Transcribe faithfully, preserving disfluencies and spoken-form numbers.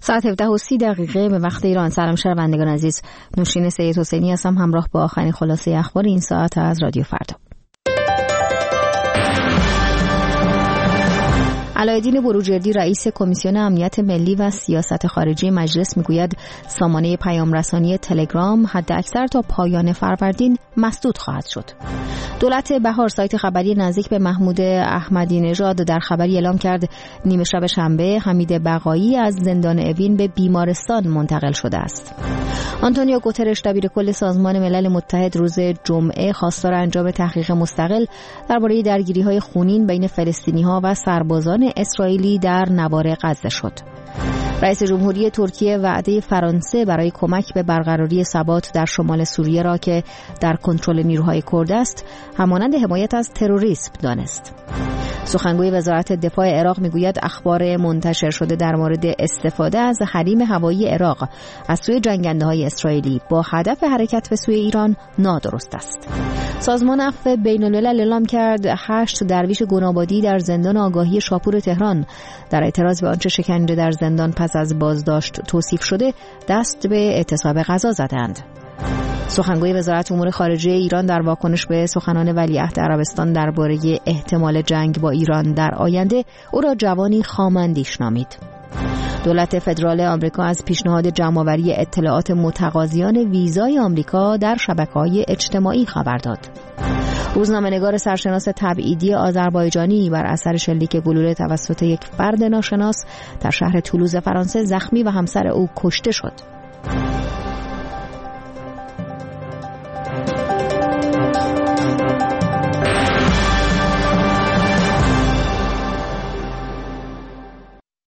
ساعت هفده و سی دقیقه به وقت ایران. سلام شنوندگان عزیز، نوشین سید حسینی هستم همراه با آخرین خلاصه اخبار این ساعت از رادیو فردا. علایالدین بروجردی رئیس کمیسیون امنیت ملی و سیاست خارجی مجلس میگوید سامانه پیام رسانی تلگرام حداکثر تا پایان فروردین مسدود خواهد شد. دولت بهار سایت خبری نزدیک به محمود احمدی نژاد در خبری اعلام کرد نیمه شب شنبه حمید بقایی از زندان اوین به بیمارستان منتقل شده است. آنتونیو گوترش دبیر کل سازمان ملل متحد روز جمعه خواستار انجام تحقیق مستقل درباره درگیری‌های خونین بین فلسطینی‌ها و سربازان اسرائیلی در نوار غزه شد. رئیس جمهوری ترکیه وعده فرانسه برای کمک به برقراری ثبات در شمال سوریه را که در کنترل نیروهای کرد است همانند حمایت از تروریسم دانست. سخنگوی وزارت دفاع عراق میگوید اخبار منتشر شده در مورد استفاده از حریم هوایی عراق از سوی جنگنده‌های اسرائیلی با هدف حرکت به سوی ایران نادرست است. سازمان عفو بین‌الملل اعلام کرد هشت درویش گنابادی در زندان آگاهی شاپور تهران در اعتراض به آنچه شکنجه در زندان پس از بازداشت توصیف شده دست به اعتصاب غذا زدند. سخنگوی وزارت امور خارجه ایران در واکنش به سخنان ولیعهد عربستان درباره احتمال جنگ با ایران در آینده او را جوانی خام‌اندیش نامید. دولت فدرال آمریکا از پیشنهاد جمع‌آوری اطلاعات متقاضیان ویزای آمریکا در شبکه‌های اجتماعی خبر داد. روزنامه‌نگار سرشناس تبعیدی آذربایجانی بر اثر شلیک گلوله توسط یک فرد ناشناس در شهر تولوز فرانسه زخمی و همسر او کشته شد.